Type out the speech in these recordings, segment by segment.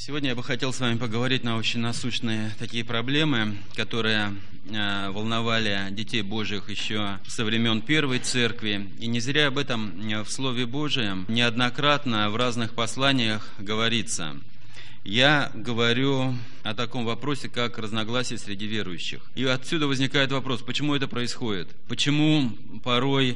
Сегодня я бы хотел с вами поговорить на очень насущные такие проблемы, которые волновали детей Божьих еще со времен Первой Церкви. И не зря об этом в Слове Божьем неоднократно в разных посланиях говорится. Я говорю о таком вопросе, как разногласие среди верующих. И отсюда возникает вопрос, почему это происходит? Почему порой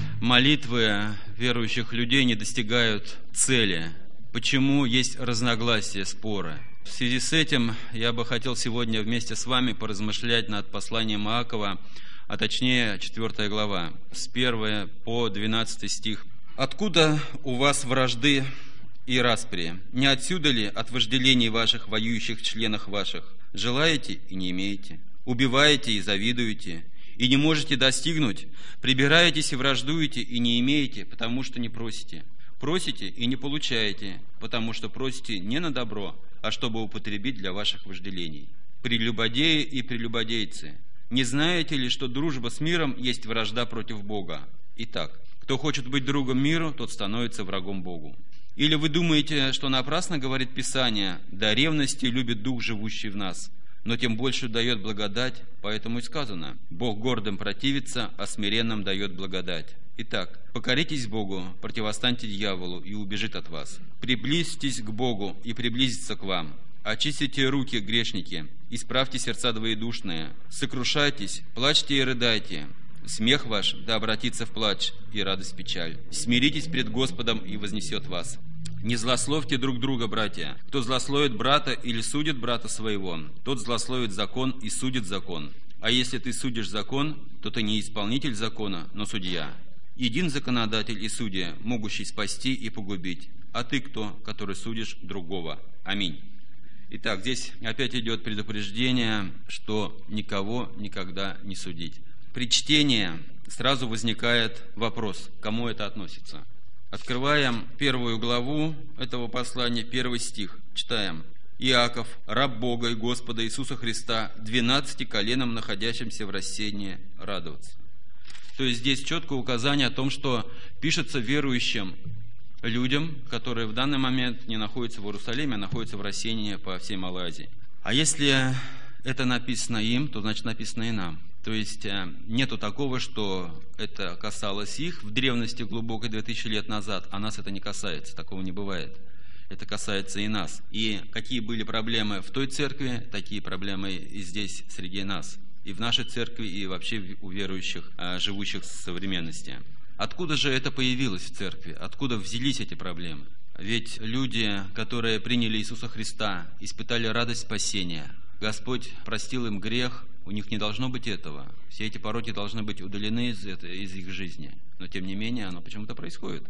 молитвы верующих людей не достигают цели? Почему есть разногласия, споры? В связи с этим я бы хотел сегодня вместе с вами поразмышлять над посланием Иакова, а точнее 4 глава, с 1 по 12 стих. «Откуда у вас вражды и распри? Не отсюда ли от вожделений ваших, воюющих членах ваших? Желаете и не имеете, убиваете и завидуете, и не можете достигнуть, прибираетесь и враждуете и не имеете, потому что не просите. Просите и не получаете, потому что просите не на добро, а чтобы употребить для ваших вожделений. Прелюбодеи и прелюбодейцы, не знаете ли, что дружба с миром есть вражда против Бога? Итак, кто хочет быть другом миру, тот становится врагом Богу. Или вы думаете, что напрасно говорит Писание, до ревности любит Дух, живущий в нас, но тем больше дает благодать, поэтому и сказано, Бог гордым противится, а смиренным дает благодать. Итак, покоритесь Богу, противостаньте дьяволу, и убежит от вас. Приблизьтесь к Богу, и приблизится к вам. Очистите руки, грешники, исправьте сердца двоедушные. Сокрушайтесь, плачьте и рыдайте. Смех ваш да обратится в плач, и радость в печаль. Смиритесь пред Господом, и вознесет вас. Не злословьте друг друга, братья. Кто злословит брата или судит брата своего, тот злословит закон и судит закон. А если ты судишь закон, то ты не исполнитель закона, но судья. Един законодатель и судья, могущий спасти и погубить. А ты кто, который судишь другого? Аминь». Итак, здесь опять идет предупреждение, что никого никогда не судить. При чтении сразу возникает вопрос, к кому это относится. Открываем 1 главу этого послания, 1 стих. Читаем. «Иаков, раб Бога и Господа Иисуса Христа, 12 коленам, находящимся в рассеянии, радоваться». То есть здесь четкое указание о том, что пишется верующим людям, которые в данный момент не находятся в Иерусалиме, а находятся в рассеянии по всей Малой Азии. А если это написано им, то значит написано и нам. То есть нету такого, что это касалось их в древности глубокой 2000 лет назад, а нас это не касается, такого не бывает. Это касается и нас. И какие были проблемы в той церкви, такие проблемы и здесь среди нас. И в нашей церкви, и вообще у верующих, живущих в современности. Откуда же это появилось в церкви? Откуда взялись эти проблемы? Ведь люди, которые приняли Иисуса Христа, испытали радость спасения. Господь простил им грех, у них не должно быть этого. Все эти пороки должны быть удалены из их жизни. Но тем не менее, оно почему-то происходит.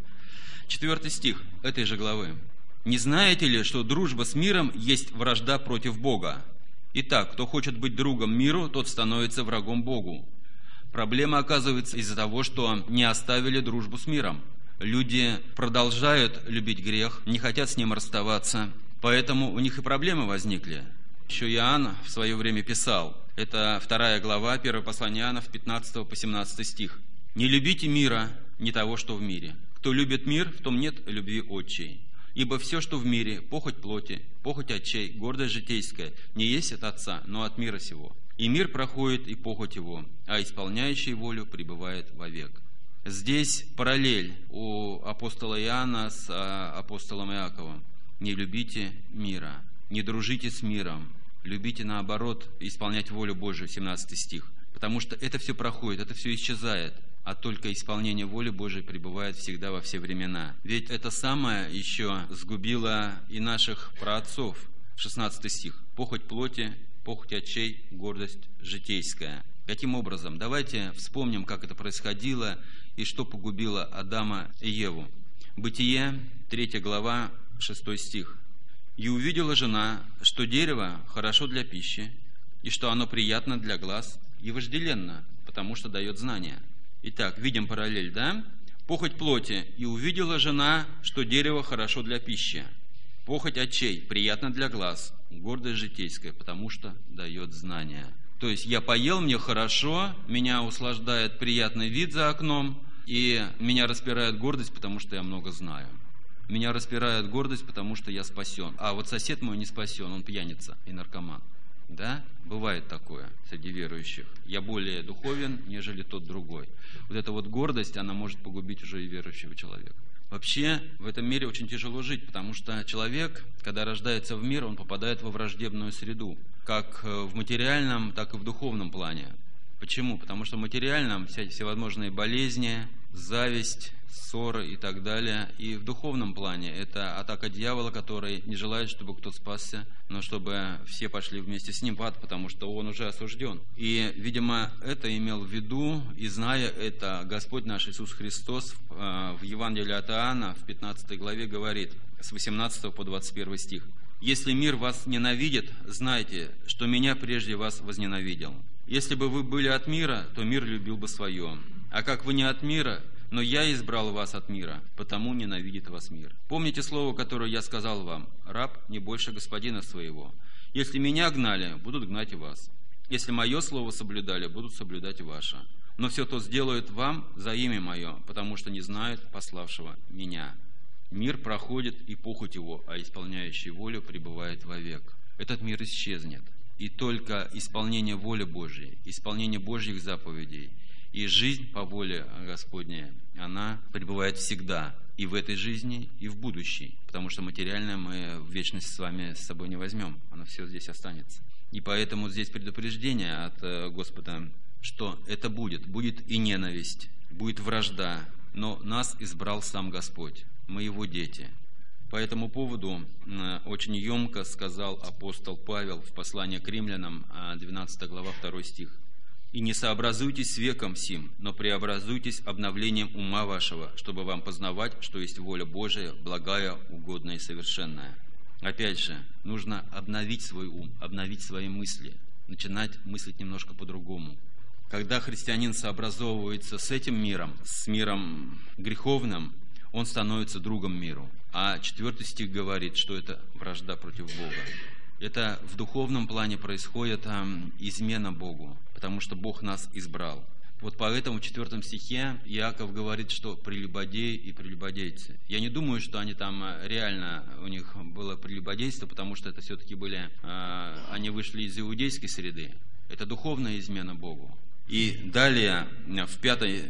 4 стих этой же главы. «Не знаете ли, что дружба с миром есть вражда против Бога? Итак, кто хочет быть другом миру, тот становится врагом Богу». Проблема оказывается из-за того, что не оставили дружбу с миром. Люди продолжают любить грех, не хотят с ним расставаться, поэтому у них и проблемы возникли. Еще Иоанн в свое время писал, это 2 глава, 1 послание Иоанна, 15 по 17 стих. «Не любите мира, не того, что в мире. Кто любит мир, в том нет любви отчей. Ибо все, что в мире, похоть плоти, похоть очей, гордость житейская, не есть от Отца, но от мира сего. И мир проходит, и похоть его, а исполняющий волю пребывает вовек». Здесь параллель у апостола Иоанна с апостолом Иаковом. «Не любите мира, не дружите с миром, любите наоборот исполнять волю Божию», 17 стих. Потому что это все проходит, это все исчезает. А только исполнение воли Божией пребывает всегда во все времена. Ведь это самое еще сгубило и наших праотцов. 16 стих. «Похоть плоти, похоть очей, гордость житейская». Каким образом? Давайте вспомним, как это происходило и что погубило Адама и Еву. Бытие, 3 глава, 6 стих. «И увидела жена, что дерево хорошо для пищи, и что оно приятно для глаз, и вожделенно, потому что дает знания». Итак, видим параллель, да? Похоть плоти. «И увидела жена, что дерево хорошо для пищи». Похоть очей, приятно для глаз. Гордость житейская, потому что дает знания. То есть я поел, мне хорошо, меня услаждает приятный вид за окном, и меня распирает гордость, потому что я много знаю. Меня распирает гордость, потому что я спасен. А вот сосед мой не спасен, он пьяница и наркоман. Да? Бывает такое среди верующих. Я более духовен, нежели тот другой. Вот эта вот гордость, она может погубить уже и верующего человека. Вообще, в этом мире очень тяжело жить, потому что человек, когда рождается в мир, он попадает во враждебную среду, как в материальном, так и в духовном плане. Почему? Потому что в материальном всевозможные болезни, зависть, ссоры и так далее. И в духовном плане это атака дьявола, который не желает, чтобы кто спасся, но чтобы все пошли вместе с ним в ад, потому что он уже осужден. И, видимо, это имел в виду, и зная это, Господь наш Иисус Христос в Евангелии от Иоанна в 15 главе говорит, с 18 по 21 стих. «Если мир вас ненавидит, знайте, что меня прежде вас возненавидел. Если бы вы были от мира, то мир любил бы свое. А как вы не от мира, но я избрал вас от мира, потому ненавидит вас мир. Помните слово, которое я сказал вам: раб не больше господина своего. Если меня гнали, будут гнать и вас. Если мое слово соблюдали, будут соблюдать и ваше. Но все то сделают вам за имя мое, потому что не знают пославшего меня. Мир проходит, и похоть его, а исполняющий волю пребывает вовек». Этот мир исчезнет. И только исполнение воли Божьей, исполнение Божьих заповедей и жизнь по воле Господней, она пребывает всегда, и в этой жизни, и в будущей, потому что материальное мы в вечность с вами с собой не возьмем, оно все здесь останется. И поэтому здесь предупреждение от Господа, что это будет и ненависть, будет вражда, но нас избрал сам Господь, мы Его дети. По этому поводу очень емко сказал апостол Павел в послании к римлянам, 12 глава, 2 стих. «И не сообразуйтесь с веком сим, но преобразуйтесь обновлением ума вашего, чтобы вам познавать, что есть воля Божия, благая, угодная и совершенная». Опять же, нужно обновить свой ум, обновить свои мысли, начинать мыслить немножко по-другому. Когда христианин сообразовывается с этим миром, с миром греховным, он становится другом миру. А 4 стих говорит, что это вражда против Бога. Это в духовном плане происходит измена Богу, потому что Бог нас избрал. Вот поэтому в 4 стихе Иаков говорит, что прелюбодеи и прелюбодейцы. Я не думаю, что они там реально, у них было прелюбодейство, потому что это все-таки они вышли из иудейской среды. Это духовная измена Богу. И далее, в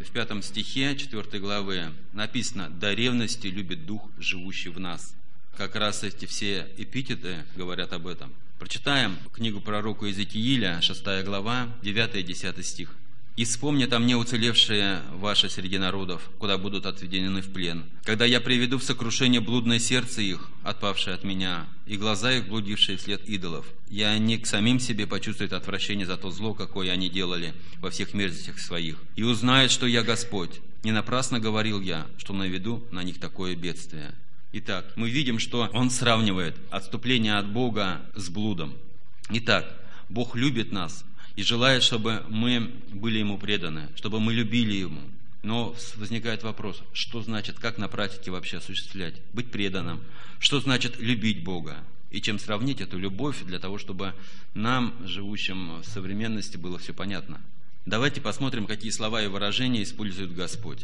5 стихе 4 главы написано: «До ревности любит Дух, живущий в нас». Как раз эти все эпитеты говорят об этом. Прочитаем книгу пророка Иезекииля, 6 глава, 9 и 10 стих. «И вспомнят о мне уцелевшие ваши среди народов, куда будут отведены в плен, когда я приведу в сокрушение блудное сердце их, отпавшее от меня, и глаза их, блудившие вслед идолов. И они к самим себе почувствуют отвращение за то зло, какое они делали во всех мерзостях своих, и узнают, что я Господь. Не напрасно говорил я, что наведу на них такое бедствие». Итак, мы видим, что он сравнивает отступление от Бога с блудом. Итак, Бог любит нас и желает, чтобы мы были Ему преданы, чтобы мы любили Ему. Но возникает вопрос, что значит, как на практике вообще осуществлять, быть преданным? Что значит любить Бога? И чем сравнить эту любовь для того, чтобы нам, живущим в современности, было все понятно? Давайте посмотрим, какие слова и выражения использует Господь.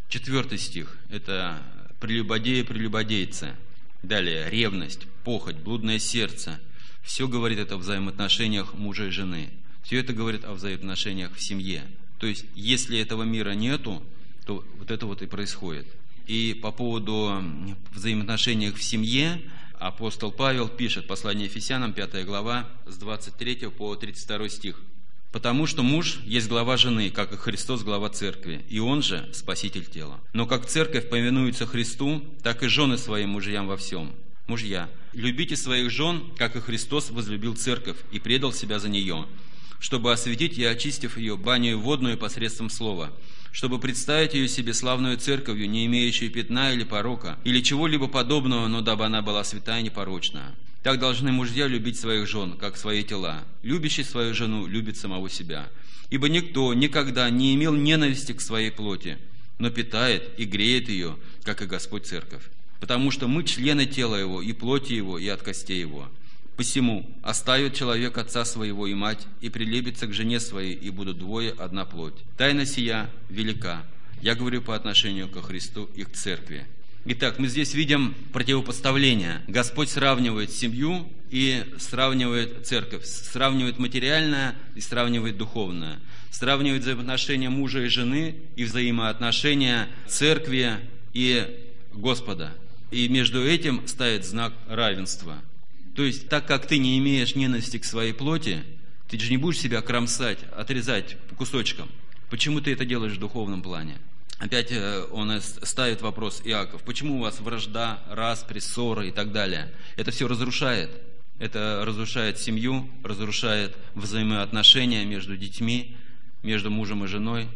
4 стих – это прелюбодеи, прелюбодейцы. Далее, ревность, похоть, блудное сердце. Все говорит это о взаимоотношениях мужа и жены. Все это говорит о взаимоотношениях в семье. То есть, если этого мира нету, то вот это вот и происходит. И по поводу взаимоотношений в семье апостол Павел пишет, послание Ефесянам, 5 глава, с 23 по 32 стих. «Потому что муж есть глава жены, как и Христос глава церкви, и он же спаситель тела. Но как церковь повинуется Христу, так и жены своим мужьям во всем. Мужья, любите своих жен, как и Христос возлюбил церковь и предал себя за нее, чтобы осветить и очистив ее баню водную посредством слова, чтобы представить ее себе славную церковью, не имеющую пятна или порока, или чего-либо подобного, но дабы она была святая и непорочная. Так должны мужья любить своих жен, как свои тела. Любящий свою жену любит самого себя. Ибо никто никогда не имел ненависти к своей плоти, но питает и греет ее, как и Господь церковь. Потому что мы члены тела Его, и плоти Его, и от костей Его. Посему оставит человек отца своего и мать, и прилепится к жене своей, и будут двое одна плоть. Тайна сия велика. Я говорю по отношению ко Христу и к церкви. Итак, мы здесь видим противопоставление. Господь сравнивает семью и сравнивает церковь, сравнивает материальное и сравнивает духовное, сравнивает взаимоотношения мужа и жены и взаимоотношения церкви и Господа. И между этим ставит знак равенства. То есть, так как ты не имеешь ненависти к своей плоти, ты же не будешь себя кромсать, отрезать по кусочкам. Почему ты это делаешь в духовном плане? Опять он ставит вопрос, Иаков, почему у вас вражда, распри, ссоры и так далее? Это все разрушает. Это разрушает семью, разрушает взаимоотношения между детьми, между мужем и женой.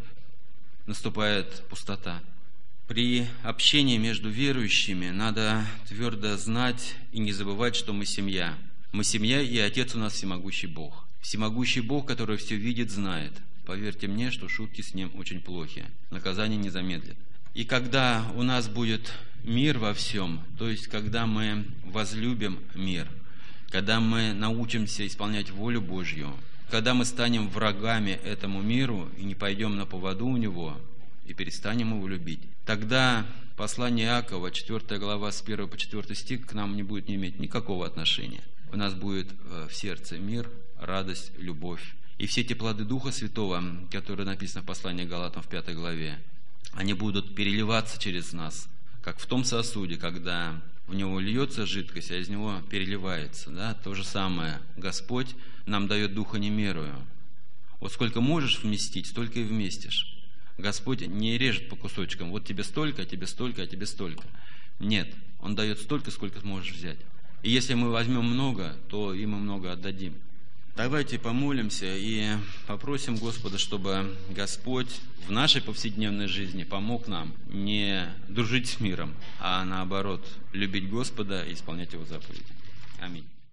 Наступает пустота. При общении между верующими надо твердо знать и не забывать, что мы семья. Мы семья, и Отец у нас всемогущий Бог. Всемогущий Бог, который все видит, знает. Поверьте мне, что шутки с Ним очень плохи. Наказание не замедлит. И когда у нас будет мир во всем, то есть когда мы возлюбим мир, когда мы научимся исполнять волю Божью, когда мы станем врагами этому миру и не пойдем на поводу у него, и перестанем его любить, тогда послание Иакова, 4 глава, с 1 по 4 стих, к нам не будет иметь никакого отношения. У нас будет в сердце мир, радость, любовь. И все эти плоды Духа Святого, которые написаны в послании Галатам в 5 главе, они будут переливаться через нас, как в том сосуде, когда в него льется жидкость, а из него переливается. Да? То же самое. Господь нам дает Духа немерую. Вот сколько можешь вместить, столько и вместишь. Господь не режет по кусочкам. Вот тебе столько, а тебе столько, а тебе столько. Нет. Он дает столько, сколько сможешь взять. И если мы возьмем много, то и мы много отдадим. Давайте помолимся и попросим Господа, чтобы Господь в нашей повседневной жизни помог нам не дружить с миром, а наоборот, любить Господа и исполнять Его заповеди. Аминь.